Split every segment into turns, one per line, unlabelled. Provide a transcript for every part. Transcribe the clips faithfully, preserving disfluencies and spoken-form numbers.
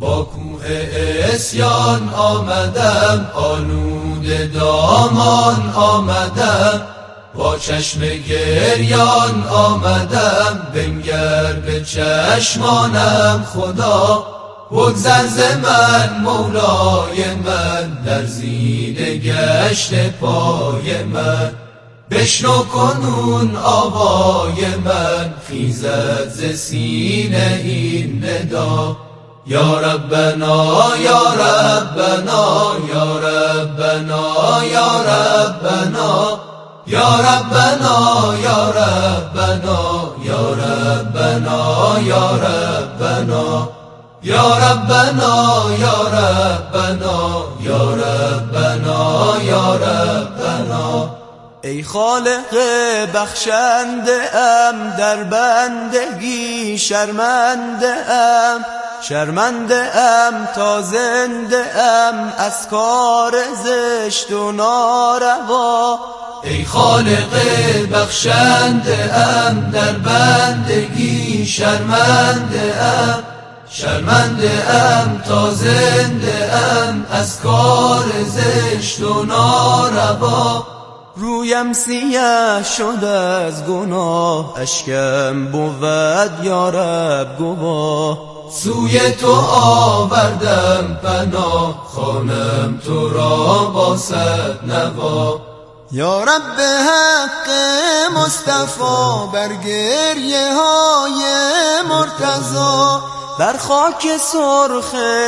با کوه عصیان آمدم، آلوده دامان آمدم، با چشم گریان آمدم، بنگر به چشمانم خدا، بگذر ز من مولای من، لرزیده گشت پای من، بشنو کنون آوای من، خیزد ز سینه این ندا، یا ربنا یا ربنا یا ربنا یا ربنا یا ربنا یا ربنا یا ربنا یا ربنا یا ربنا یا ربنا یا ربنا یا ربنا.
ای خالق بخشنده ام، در بندگی شرمنده ام، شرمنده ام تا زنده ام از کار زشت و ناروا.
ای خالق بخشنده ام، در بندگی شرمنده ام، شرمنده ام تا زنده ام از کار زشت و ناروا.
رویم سیاه شد از گناه، اشکم بود یا رب گواه،
سوی تو آوردم پناه، خوانم تو را با صد نوا.
یا رب حق مصطفی، بر گریه های مرتضی، بر خاک سرخ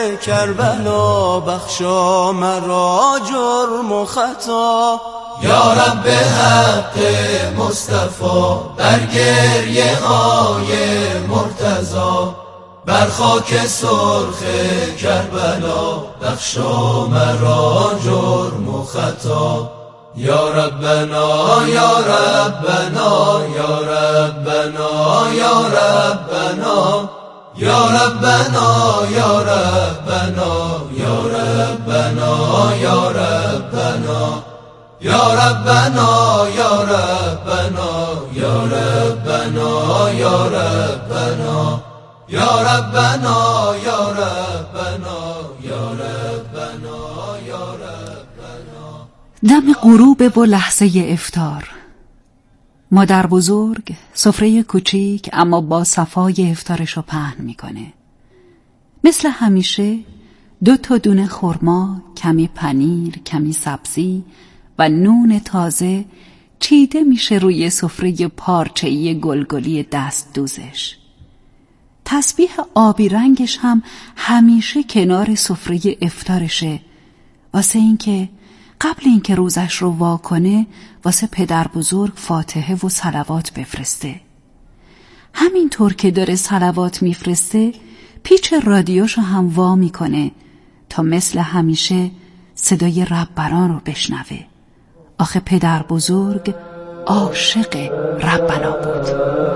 کربلا، بخشا مرا جرم و خطا.
یا رب حق مصطفی، بر گریه های مرتضی، بر خاک سرخ کربلا، بخشا مرا جرم و خطا. یا ربنا یا ربنا یا ربنا یا ربنا یا ربنا یا ربنا یا ربنا یا ربنا یا ربنا یا ربنا یا ربنا یا ربنا یا ربنا یا ربنا یا ربنا یا ربنا.
دم غروب و لحظه افطار. مادر بزرگ سفره کوچیک اما با صفای افطارشو پهن میکنه. مثل همیشه دو تا دونه خرما، کمی پنیر، کمی سبزی و نون تازه چیده میشه روی سفره پارچه‌ای گلگلی دست دوزش. تسبیح آبی رنگش هم همیشه کنار سفره افطارشه، واسه اینکه قبل اینکه روزش رو وا کنه واسه پدر بزرگ فاتحه و صلوات بفرسته. همینطور که داره صلوات میفرسته پیچ رادیوشو هم وا میکنه تا مثل همیشه صدای ربنا رو بشنوه. آخه پدر بزرگ عاشق ربنا بود.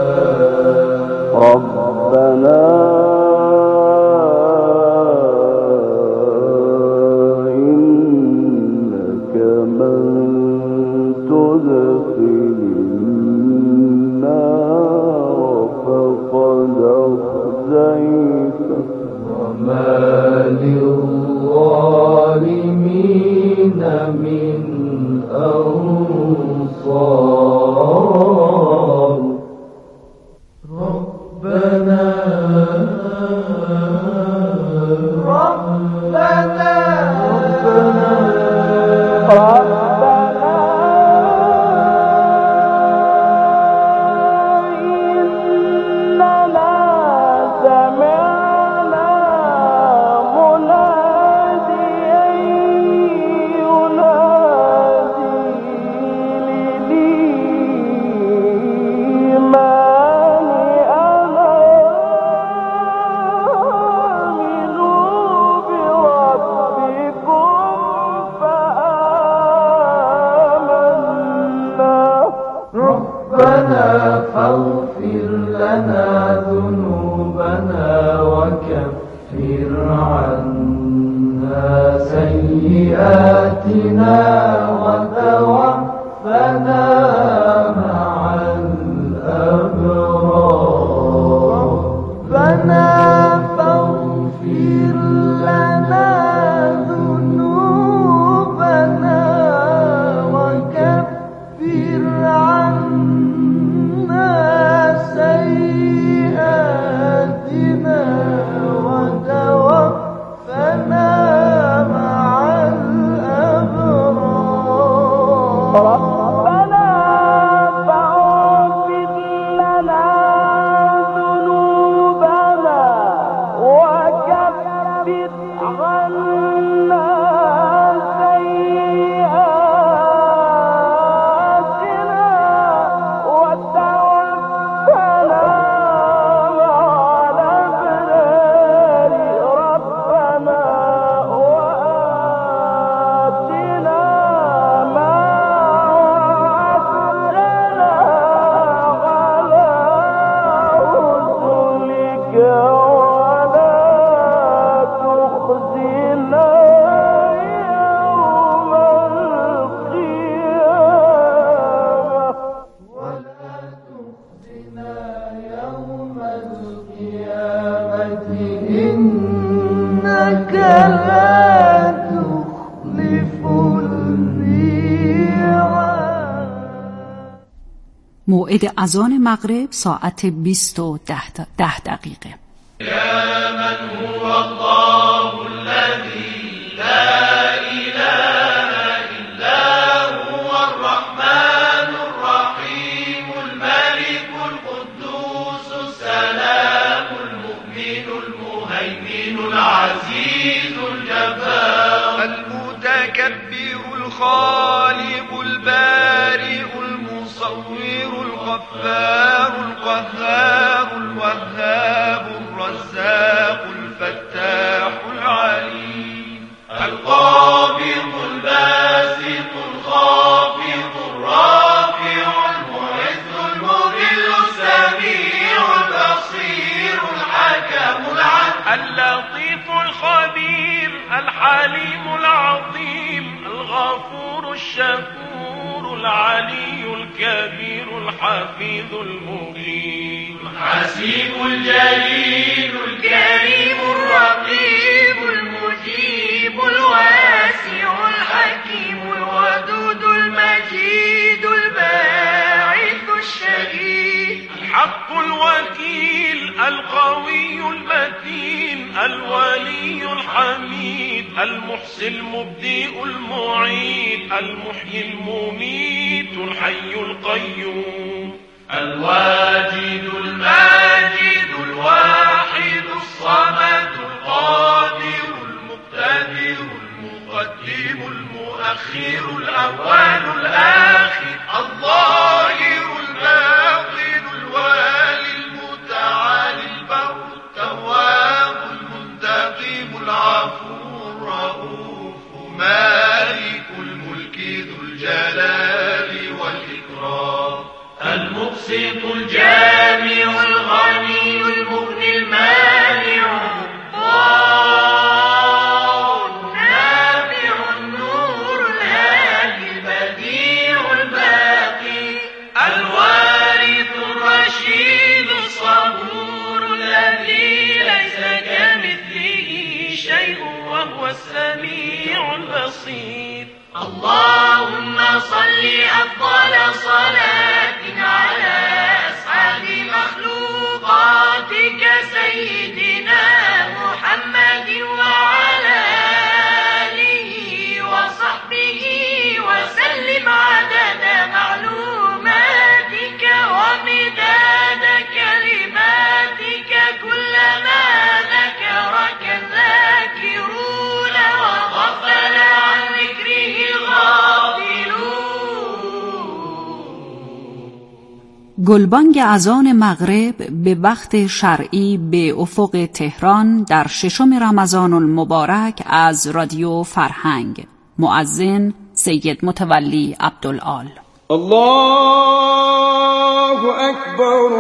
ربنا
فاغفر لنا ذنوبنا وكفر عنا سيئاتنا وتوفنا مع الأبرار. ربنا فاغفر
موعد اذان مغرب ساعت بیست و ده, ده دقیقه.
یا من هو الله الذی لا اله الا هو الرحمن الرحیم الملك القدوس السلام المؤمن المهيمن العزيز الجبار المتكبر الخالق البارئ المصور الغفار القهار الوهاب الرزاق الفتاح العليم القابض الباسط الخافض الرافع المعز المذل السميع البصير الحكم العدل اللطيف الخبير الحليم العظيم الغفور الشكور العلي الكبير الحفيظ المغيث الحسيب الجليل الكريم الرقيب المجيب الواسع الحكيم الودود المجيد الباعث الشهيد الحق الوكيل القوي المتين الولي الحميد المحصي المبدئ المعيد المحيي المميت الحي القيوم الواجد الماجد الواحد الصمد القادر المقتدر المقدم المؤخر الأول الآخر الظاهر الباطن الوالي المتعالي البر التواب المنتقم العفو الرؤوف مالك الملك ذو الجلال والإكرام المقسط الجامع الغني المغني المانع النافع النور الهادي البديع الباقي الوارث الرشيد الصبور الذي ليس كمثله شيء وهو السميع البصير اللهم صل أفضل صلاة على أسعد مخلوقاتك سيدنا محمد وعلى آله وصحبه وسلم عدد معلوماتك ومداد كلماتك كلما ذكرك الذاكرون وغفل عن ذكره
گلبانگ اذان مغرب به وقت شرعی به افق تهران در ششم رمضان المبارک از رادیو فرهنگ. مؤذن سید متولی عبدالآل.
الله اکبر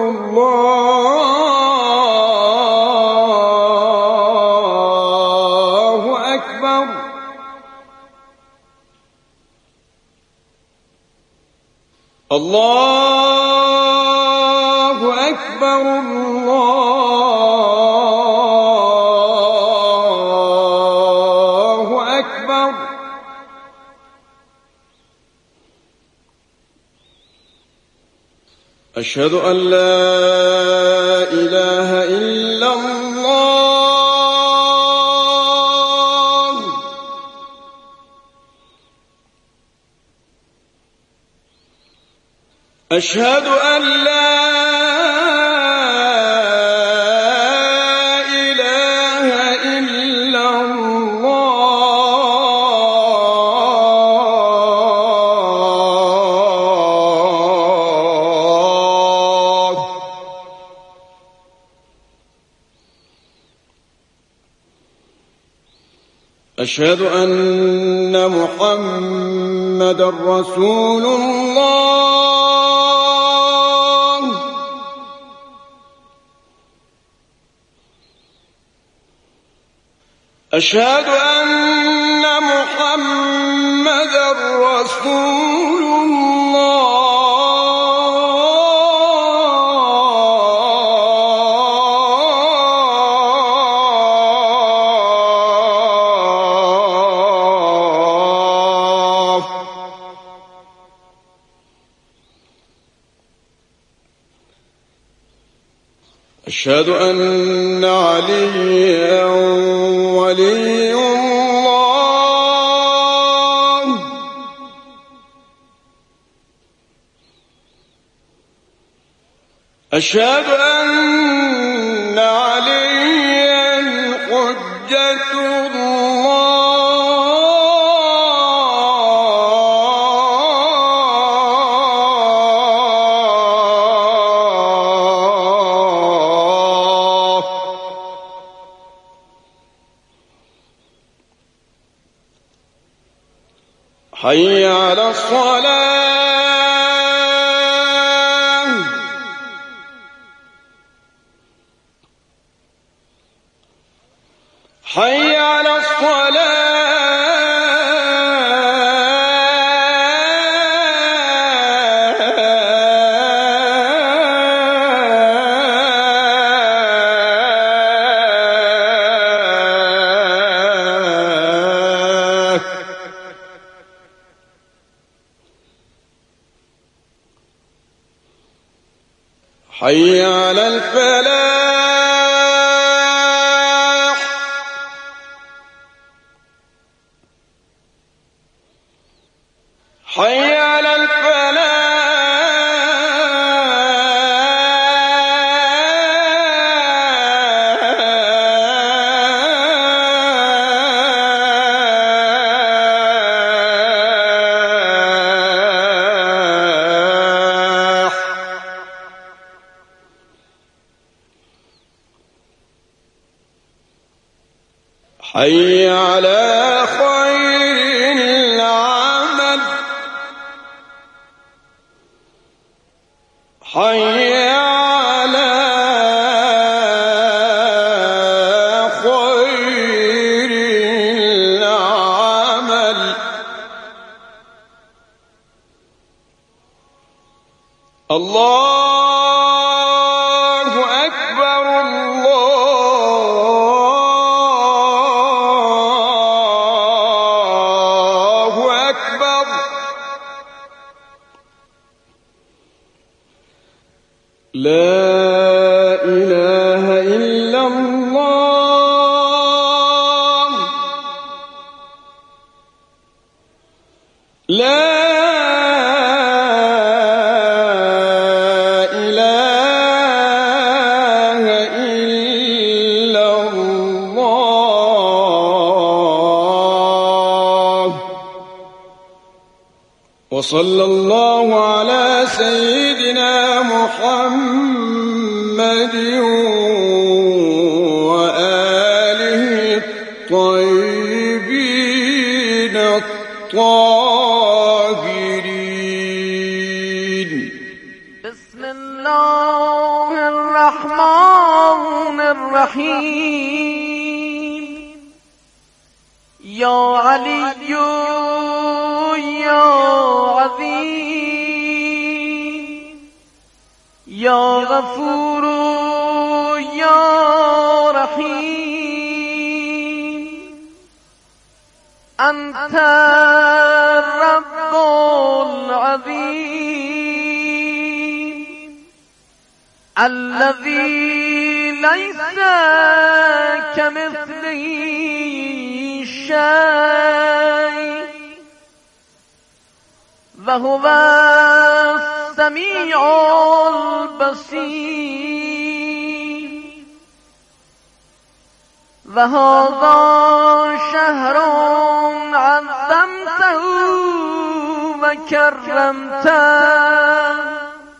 الله اکبر الله اکبر الله أشهد أن لا إله إلا الله. أشهد أن لا إله إلا الله. أشهد أن محمدا رسول الله. أشهد أن محمدا رسول الله. أشهد أن عليا ولي الله. أشهد أن عليا حجة الله. حي على الصلاة. حي على الصلاة. حي على الفلاح. حي على الفلاح. حي على خير العمل. حي على خير العمل. الله أكبر. الله أكبر. لا إله إلا الله. لا إله إلا الله. وصلى الله على سيدنا محمد وآله الطيبين الطاهرين.
بسم الله الرحمن الرحيم. يا علي يا عظيم يا غفور يا رحيم. أنت الرب العظيم الذي ليس كمثله شيء وهو السميع البصير وهذا شهر عظمته وكرمته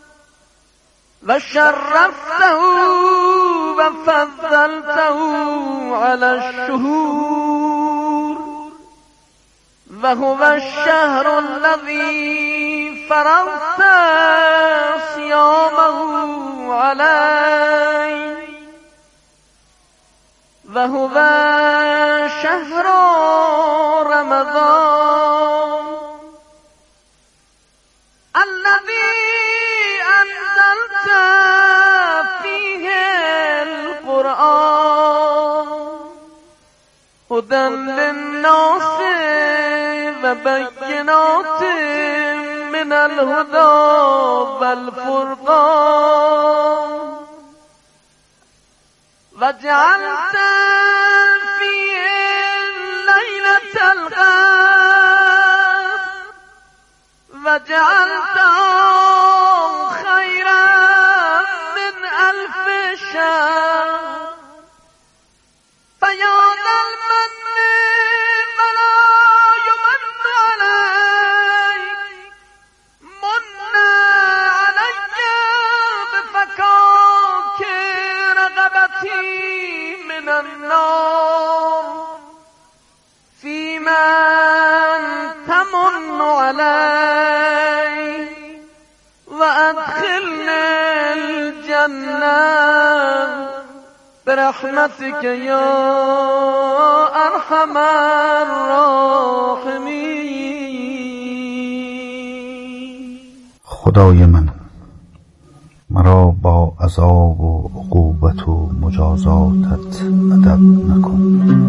وشرفته وفضلته على الشهور وهو الشهر الذي فرضت صيامه عليه وهو شهر رمضان الذي أنزلت فيه القرآن هدى للناس وبينات من الهدى والفرقان وجعلت فيه ليلة القدر وجعلته خيرا من ألف شهر فيا ذا المن فلا يمن عليك من علي بفكاك رغبتي من النار في من تمن علي وأدخلني الجنة برحمتك يا أرحم الراحمين.
خدای من، مرا با عذاب و عقوبت و مجازاتت ادب نکن.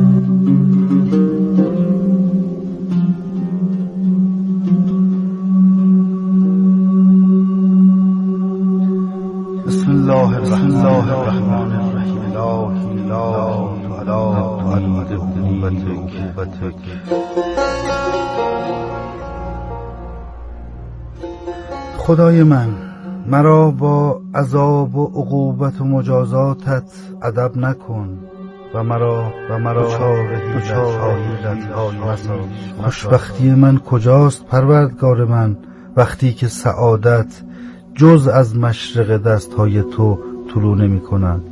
بسم الله الرحمن الرحیم. الهی لا تعالی عقوبتک. خدای من، مرا با عذاب و عقوبت و مجازاتت ادب نکن و مرا و مرا دچار خوشبختی من کجاست پروردگار من، وقتی که سعادت جز از مشرق دستهای تو طلوع نمی کند.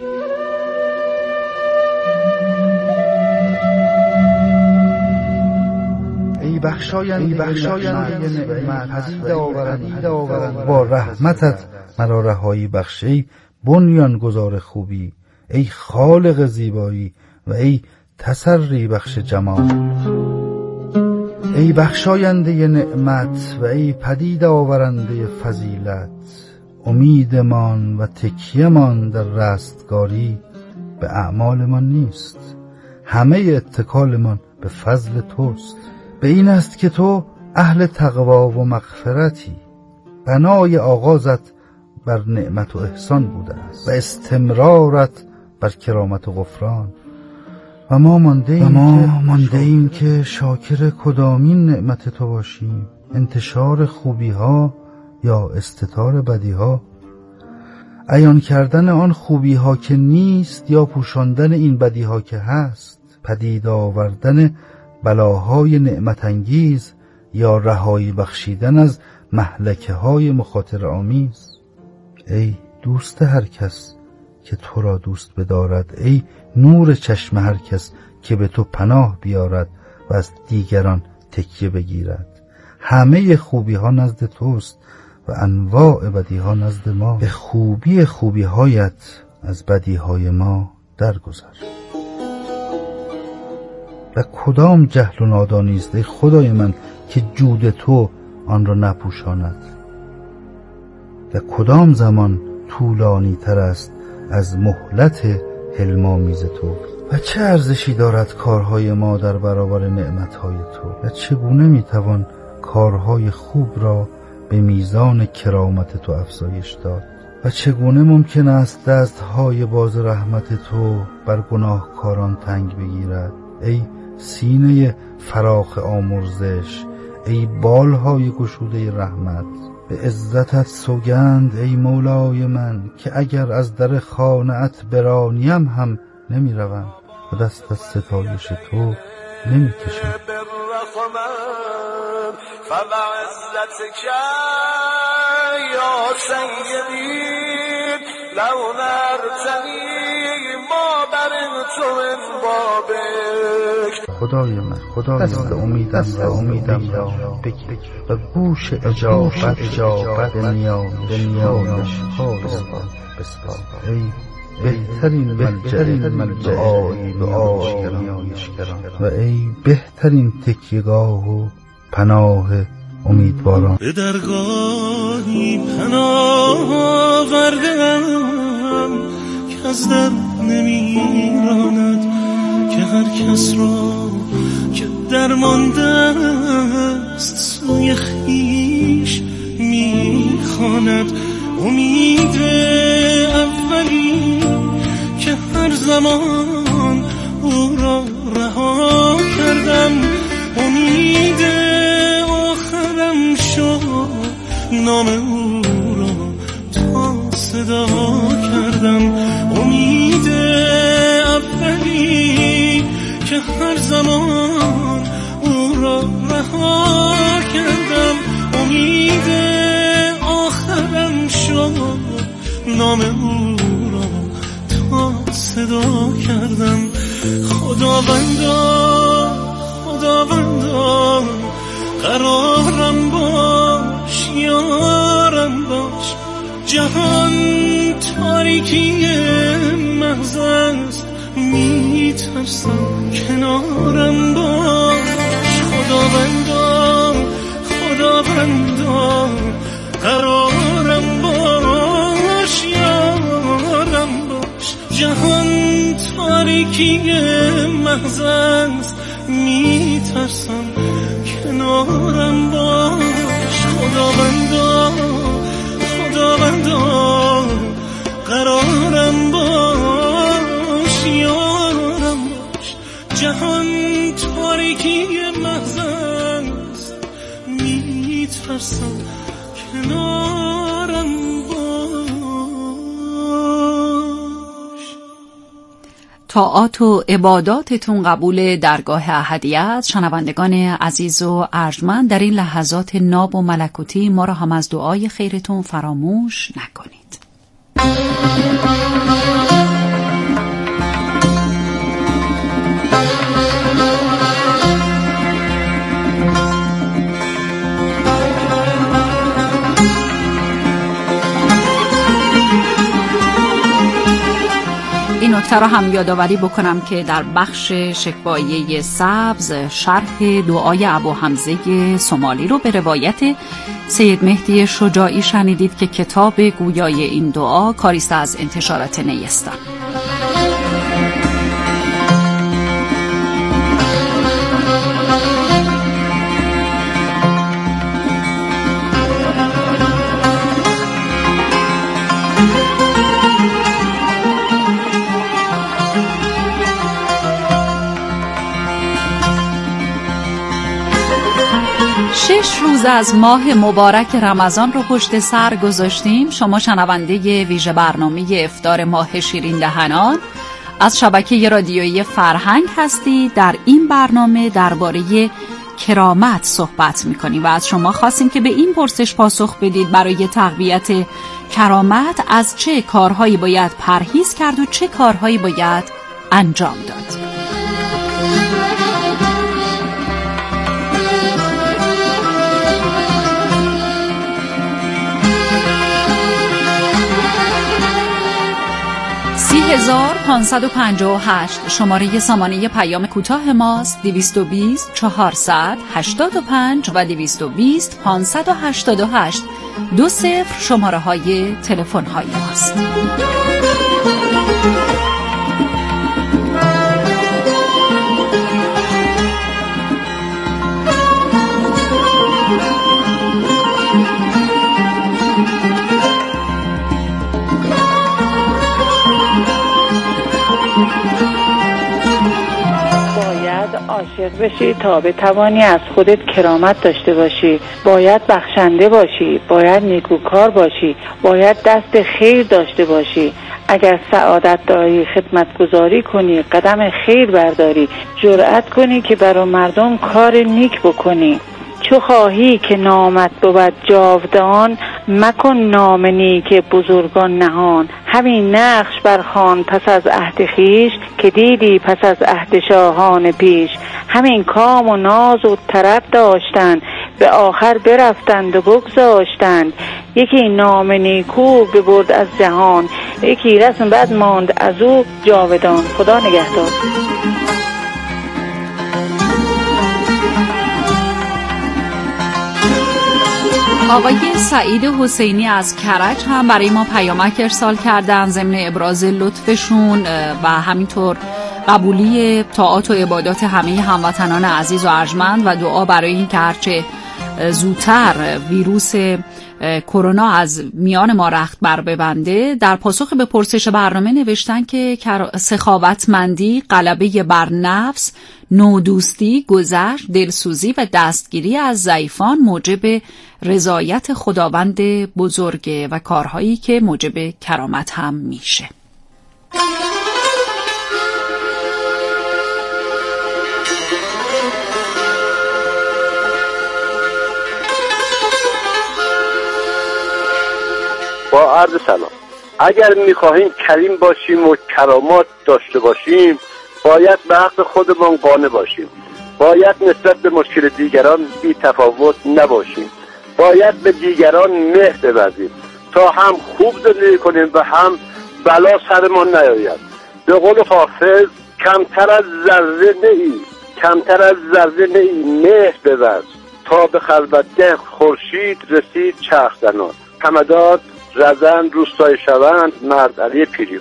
ای بخشاینده نعمت، پدید آورنده با رحمتت مرا رهایی بخش. ای بنیان گذار خوبی، ای خالق زیبایی و ای تسری بخش جمال. ای بخشاینده نعمت و ای پدید آورنده فضیلت، امیدمان و تکیه‌مان در رستگاری به اعمالمان نیست، همه اتکالمان به فضل توست. به این است که تو اهل تقوا و مغفرتی، بنای آغازت بر نعمت و احسان بوده است و استمرارت بر کرامت و غفران. و ما مانده ایم که شاکر کدامین نعمت تو باشیم، انتشار خوبی ها یا استتار بدی ها، عیان کردن آن خوبی ها که نیست یا پوشاندن این بدی ها که هست، پدید آوردن بلاهای نعمت انگیز یا رهایی بخشیدن از مهلکه های مخاطر آمیز. ای دوست هر کس که تو را دوست بدارد، ای نور چشم هر کس که به تو پناه بیارد و از دیگران تکیه بگیرد. همه خوبی ها نزد توست و انواع بدی ها نزد ما. به خوبی خوبی هایت از بدی های ما درگذر. و کدام جهل و نادانی است ای خدای من که جود تو آن را نپوشاند، و کدام زمان طولانی تر است از مهلت حلم‌آمیز تو. و چه ارزشی دارد کارهای ما در برابر نعمتهای تو، و چگونه میتوان کارهای خوب را به میزان کرامت تو افزایش داد. و چگونه ممکن است دستهای باز رحمت تو بر گناهکاران تنگ بگیرد؟ ای سینه فراخ آمرزش، ای بالهای گشوده رحمت، به عزتت سوگند ای مولای من که اگر از در خانه‌ات برانیم هم نمی روم و دست از ستایش تو نمی کشم.
فبعزتك يا سيدي لو نرتني ما برمت من بابك.
خدای من، خدای دست امیدم دست امیدم را بگیر و گوش اجابت اجابت به نیایش ها بسپار. ای بهترین بهترین ملجأی نیایشگران و ای بهترین تکیه‌گاه و پناه امیدواران.
به درگاهی پناه آوردم که از در نمیراند، که هر کس را که درمانده است سوی خویش میخواند. امید اولی که هر زمان او را رها کردم، امید آخرم شد نام او را تا صدا کردم. امید اولی که هر زمان او را رها کردم، امید آخرم شد نام او را تا صدا کردم. خداوندا خداوندا قرارم باش، یارم باش، جهان تاریکی محض است، میترسم کنارم باش. خداوندا خداوندا قرارم باش، یارم باش، جهان تاریکی محض است، میترسم کنارم باش. خداوندا خداوندا قرارم باش، یارم باش، جهان تاریکی محض است، میترسم کنارم باش.
طاعات و عباداتتون قبول درگاه احدیت. شنوندگان عزیز و ارجمند، در این لحظات ناب و ملکوتی ما را هم از دعای خیرتون فراموش نکنید. این نکته را هم یادآوری بکنم که در بخش شکوایه سبز شرح دعای ابو حمزه سومالی رو به روایت سید مهدی شجاعی شنیدید که کتاب گویای این دعا کاریست از انتشارات نیستان. شش روز از ماه مبارک رمضان رو پشت سر گذاشتیم. شما شنونده ویژه برنامه افطار ماه شیرین دهنان از شبکه رادیویی فرهنگ هستید. در این برنامه درباره کرامت صحبت می‌کنیم و از شما خواستیم که به این پرسش پاسخ بدید: برای تقویت کرامت از چه کارهایی باید پرهیز کرد و چه کارهایی باید انجام داد؟ سی هزار پانصد و پنجاه و هشت شماره سامانه پیام کوتاه ماست. دویست و بیست چهارصد هشتاد و پنج و دویست و بیست پانصد و هشتاد و هشت دو صفر شماره های تلفن های ماست.
باید عاشق بشی تا بتوانی از خودت کرامت داشته باشی، باید بخشنده باشی، باید نیکوکار باشی، باید دست خیر داشته باشی. اگر سعادت داری خدمتگزاری کنی، قدم خیر برداری، جرأت کنی که برای مردم کار نیک بکنی. چو خواهی که نامت بود جاودان، مکن نام نیک بزرگان نهان. همین نقش برخوان پس از عهد خویش، که دیدی پس از عهد شاهان پیش. همین کام و ناز و طرب داشتند، به آخر برفتند و بگذاشتند. یکی نام نیکو ببرد از جهان، یکی رسم بد ماند از او جاودان. خدا نگهدار.
آقای سعید حسینی از کرج هم برای ما پیامک ارسال کردن ضمن ابراز لطفشون و همینطور قبولی طاعات و عبادات همه هموطنان عزیز و ارجمند و دعا برای این که هرچه زودتر ویروس کرونا از میان ما رخت بر ببنده. در پاسخ به پرسش برنامه نوشتن که سخاوتمندی، غلبه بر نفس، نودوستی، گذشت، دلسوزی و دستگیری از ضعیفان موجب رضایت خداوند بزرگه و کارهایی که موجب کرامت هم میشه.
با عرض سلام. اگر میخواهیم کریم باشیم و کرامات داشته باشیم، باید به حق خودمان قانع باشیم، باید نسبت به مشکل دیگران بی تفاوت نباشیم، باید به دیگران مهر بورزیم تا هم خوب زندگی کنیم و هم بلا سرمان نیاید. به قول حافظ کمتر از ذره نئی کمتر از ذره نئی مهر بورز، تا به خلوتگه خورشید رسید چرخ زنان. همداد رزن روستای شوند مرد علی پیری.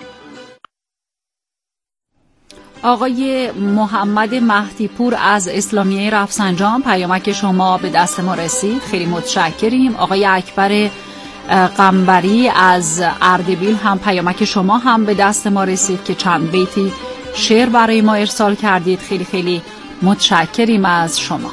آقای محمد مهدی پور از اسلامیه رفسنجان، پیامک شما به دست ما رسید، خیلی متشکریم. آقای اکبر قنبری از اردبیل هم پیامک شما هم به دست ما رسید که چند بیتی شعر برای ما ارسال کردید، خیلی خیلی متشکریم از شما.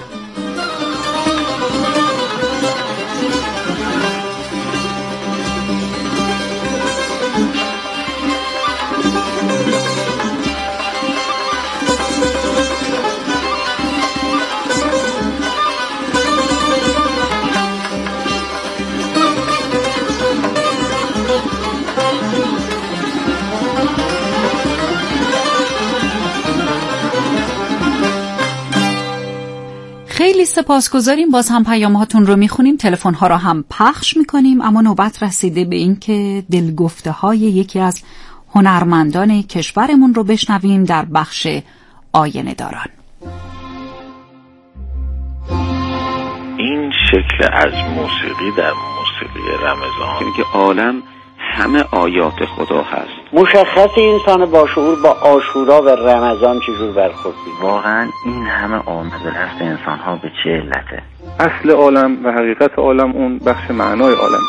خیلی سپاسگزاریم. باز هم پیام هاتون رو میخونیم، تلفن ها رو هم پخش میکنیم، اما نوبت رسیده به این که دلگفته های یکی از هنرمندان کشورمون رو بشنویم در بخش آینه داران.
این شکل از موسیقی در موسیقی رمضان یعنی که عالم همه آیات خدا هست.
مشخص انسان با شعور با عاشورا و رمضان چجور برخورد می‌کنه.
واقعا این همه آمد و رفت انسان ها به چه علته؟
اصل عالم و حقیقت عالم اون بخش معنای عالم.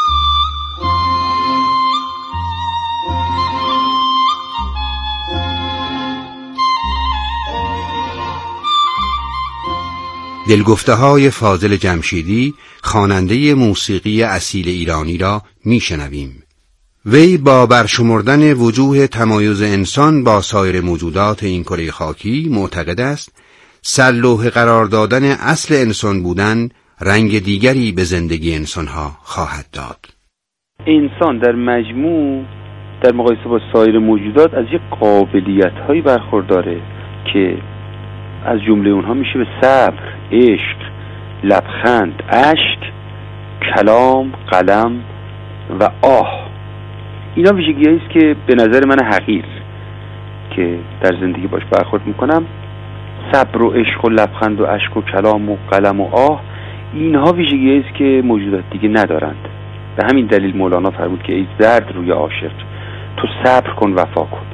دلگفته‌های فاضل جمشیدی، خواننده موسیقی اصیل ایرانی را میشنویم. وی با برشمردن وجوه تمایز انسان با سایر موجودات این کره خاکی معتقد است سرلوحه قرار دادن اصل انسان بودن رنگ دیگری به زندگی انسانها خواهد داد.
انسان در مجموع در مقایسه با سایر موجودات از یک قابلیت‌هایی برخورداره که از جمله اونها میشه به صبر، عشق، لبخند، اشک، کلام، قلم و آه. اینا ویژگی‌هایی است که به نظر من حقیر که در زندگی باش برخورد میکنم. صبر و عشق و لبخند و اشک و کلام و قلم و آه، اینها ویژگی‌هایی است که موجودات دیگه ندارند. به همین دلیل مولانا فرمود که ای زرد روی عاشق، تو صبر کن وفا کن.